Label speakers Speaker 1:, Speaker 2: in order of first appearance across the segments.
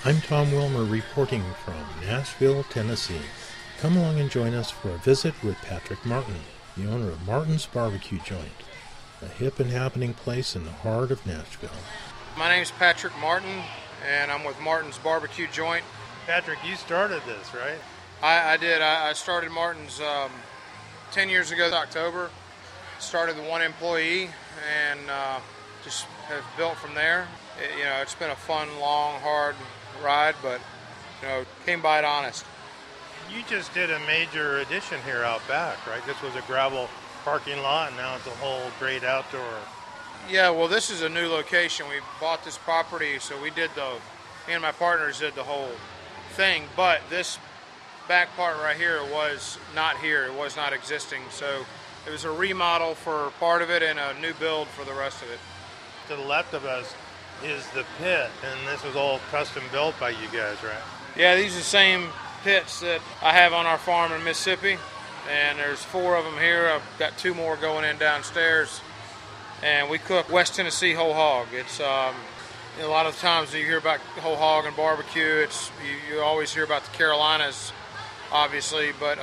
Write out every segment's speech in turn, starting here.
Speaker 1: I'm Tom Wilmer reporting from Nashville, Tennessee. Come along and join us for a visit with Patrick Martin, the owner of Martin's Barbecue Joint, a hip and happening place in the heart of Nashville.
Speaker 2: My name's Patrick Martin, and I'm with Martin's Barbecue Joint.
Speaker 3: Patrick, you started this, right?
Speaker 2: I did. I started Martin's 10 years ago in October. Started with one employee and just have built from there. It's been a fun, long, hard ride, but came by it honest.
Speaker 3: You just did a major addition here out back, right? This was a gravel parking lot, and now it's a whole great outdoor.
Speaker 2: Yeah, well, this is a new location. We bought this property, so me and my partners did the whole thing, but this back part right here was not here. It was not existing, so it was a remodel for part of it and a new build for the rest of it.
Speaker 3: To the left of us is the pit, and this was all custom built by you guys, right?
Speaker 2: Yeah, these are the same pits that I have on our farm in Mississippi, and there's 4 of them here. I've got 2 more going in downstairs, and we cook West Tennessee whole hog. It's a lot of times you hear about whole hog and barbecue, you always hear about the Carolinas, obviously, but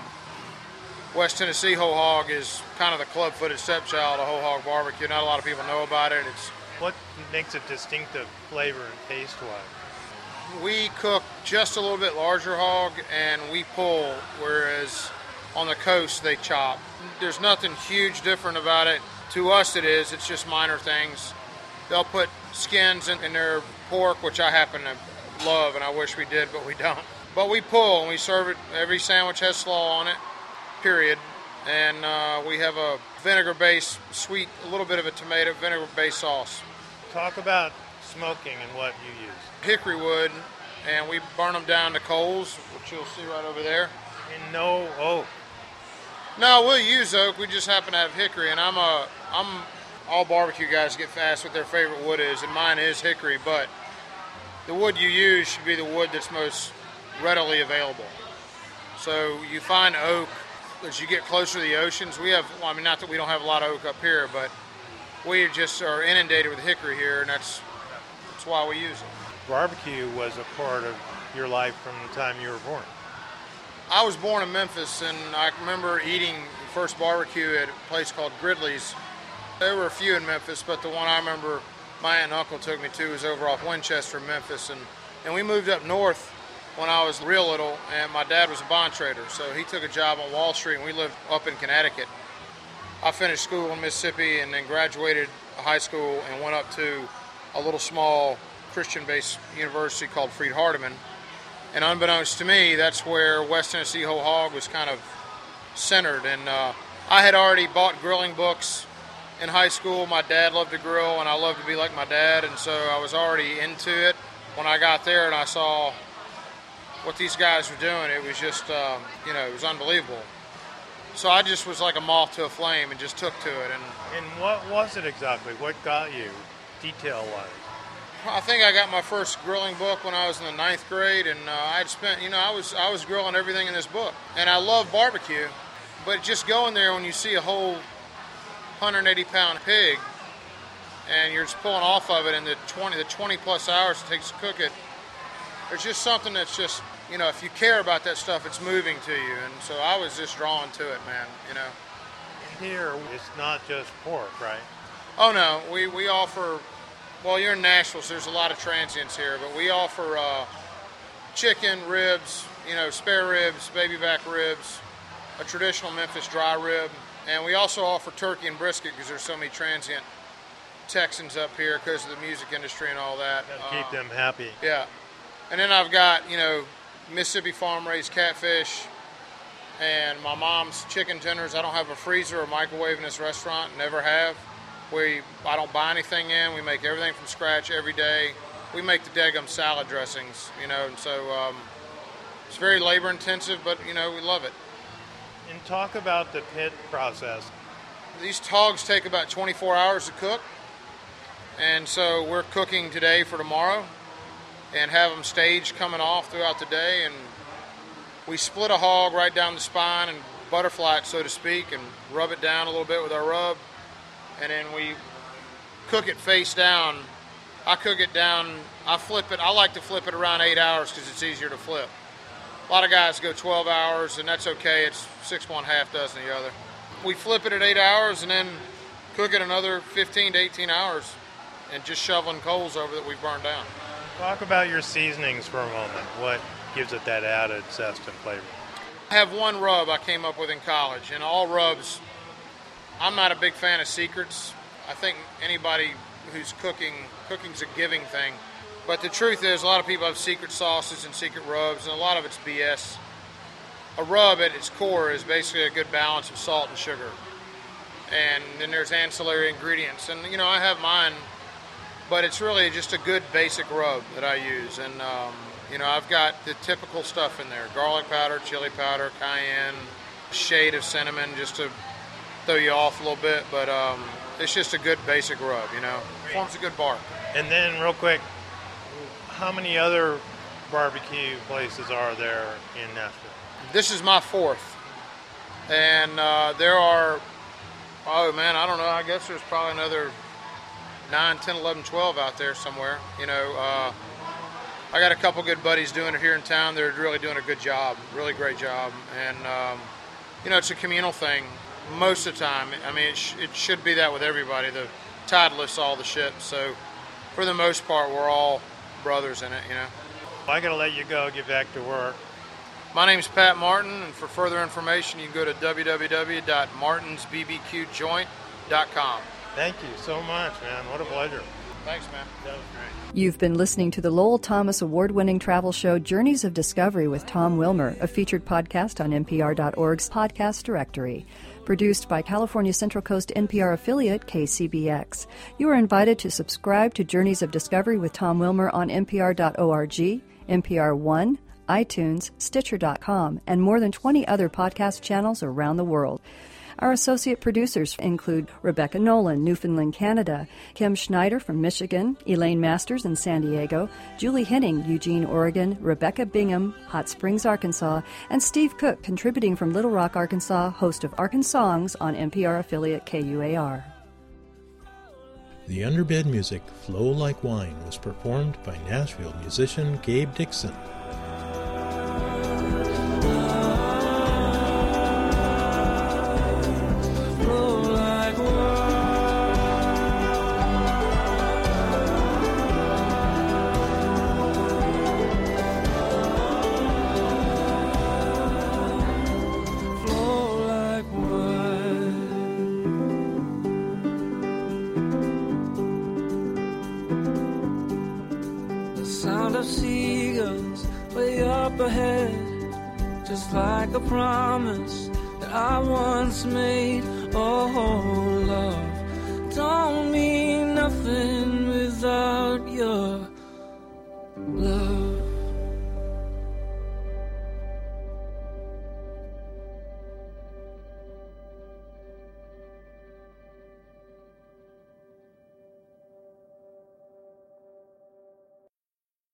Speaker 2: West Tennessee whole hog is kind of the club-footed stepchild of whole hog barbecue. Not a lot of people know about it.
Speaker 3: What makes it distinctive flavor and taste-wise?
Speaker 2: We cook just a little bit larger hog, and we pull, whereas on the coast they chop. There's nothing huge different about it. To us it is. It's just minor things. They'll put skins in their pork, which I happen to love, and I wish we did, but we don't. But we pull, and we serve it. Every sandwich has slaw on it, period. And we have a vinegar-based, sweet, a little bit of a tomato vinegar-based sauce.
Speaker 3: Talk about smoking and what you use.
Speaker 2: Hickory wood, and we burn them down to coals, which you'll see right over there.
Speaker 3: And no oak.
Speaker 2: No, we'll use oak. We just happen to have hickory, and I'm all barbecue guys get fast what their favorite wood is, and mine is hickory, but the wood you use should be the wood that's most readily available. So you find oak as you get closer to the oceans. Not that we don't have a lot of oak up here, but we just are inundated with hickory here, and that's why we use it.
Speaker 3: Barbecue was a part of your life from the time you were born.
Speaker 2: I was born in Memphis, and I remember eating the first barbecue at a place called Gridley's. There were a few in Memphis, but the one I remember my aunt and uncle took me to was over off Winchester, Memphis, and we moved up north when I was real little, and my dad was a bond trader, so he took a job on Wall Street, and we lived up in Connecticut. I finished school in Mississippi and then graduated high school and went up to a little small Christian-based university called Freed-Hardeman. And unbeknownst to me, that's where West Tennessee whole hog was kind of centered. And I had already bought grilling books in high school. My dad loved to grill, and I loved to be like my dad, and so I was already into it. When I got there and I saw what these guys were doing, it was just, it was unbelievable. So I just was like a moth to a flame and just took to it.
Speaker 3: And what was it exactly? What got you, detail-wise?
Speaker 2: I think I got my first grilling book when I was in the 9th grade, and I'd spent, I was grilling everything in this book. And I love barbecue, but just going there when you see a whole 180-pound pig, and you're just pulling off of it in the 20 plus hours it takes to cook it, there's just something that's just, if you care about that stuff, it's moving to you. And so I was just drawn to it, man,
Speaker 3: And here, it's not just pork, right?
Speaker 2: Oh, no. We offer, well, you're in Nashville, so there's a lot of transients here, but we offer chicken, ribs, spare ribs, baby back ribs, a traditional Memphis dry rib, and we also offer turkey and brisket because there's so many transient Texans up here because of the music industry and all that.
Speaker 3: Keep them happy.
Speaker 2: Yeah. And then I've got, Mississippi farm-raised catfish and my mom's chicken tenders. I don't have a freezer or microwave in this restaurant, never have. I don't buy anything in. We make everything from scratch every day. We make the daggum salad dressings, and so it's very labor-intensive, but, we love it.
Speaker 3: And talk about the pit process.
Speaker 2: These hogs take about 24 hours to cook, and so we're cooking today for tomorrow and have them staged coming off throughout the day, and we split a hog right down the spine and butterfly it, so to speak, and rub it down a little bit with our rub, and then we cook it face down I cook it down. I flip it. I like to flip it around 8 hours because it's easier to flip. A lot of guys go 12 hours, and that's okay. It's 6 one, half dozen the other. We flip it at 8 hours and then cook it another 15 to 18 hours and just shoveling coals over that we've burned down.
Speaker 3: Talk about your seasonings for a moment. What gives it that added zest and flavor?
Speaker 2: I have one rub I came up with in college, and all rubs, I'm not a big fan of secrets. I think anybody who's cooking's a giving thing. But the truth is, a lot of people have secret sauces and secret rubs, and a lot of it's BS. A rub at its core is basically a good balance of salt and sugar. And then there's ancillary ingredients. And, I have mine, but it's really just a good basic rub that I use. And, I've got the typical stuff in there. Garlic powder, chili powder, cayenne, a shade of cinnamon just to throw you off a little bit. But it's just a good basic rub, Forms a good bark.
Speaker 3: And then real quick, how many other barbecue places are there in Nashville?
Speaker 2: This is my fourth. And there are, I don't know, I guess there's probably another 9, 10, 11, 12 out there somewhere. I got a couple good buddies doing it here in town. They're really doing a good job, really great job. And, it's a communal thing most of the time. I mean, it should be that with everybody. The tide lifts all the ships. So for the most part, we're all brothers in it,
Speaker 3: I got to let you go, get back to work.
Speaker 2: My name's Pat Martin, and for further information, you can go to www.martinsbbqjoint.com.
Speaker 3: Thank you so much, man. What a pleasure.
Speaker 2: Thanks, man.
Speaker 3: That was great.
Speaker 4: You've been listening to the Lowell Thomas award-winning travel show Journeys of Discovery with Tom Wilmer, a featured podcast on NPR.org's podcast directory. Produced by California Central Coast NPR affiliate KCBX. You are invited to subscribe to Journeys of Discovery with Tom Wilmer on NPR.org, NPR One, iTunes, Stitcher.com, and more than 20 other podcast channels around the world. Our associate producers include Rebecca Nolan, Newfoundland, Canada, Kim Schneider from Michigan, Elaine Masters in San Diego, Julie Henning, Eugene, Oregon, Rebecca Bingham, Hot Springs, Arkansas, and Steve Cook, contributing from Little Rock, Arkansas, host of Arkansongs on NPR affiliate KUAR.
Speaker 1: The underbed music, Flow Like Wine, was performed by Nashville musician Gabe Dixon.
Speaker 5: Sound of seagulls way up ahead, just like a promise that I once made. Oh, love don't mean nothing without your love.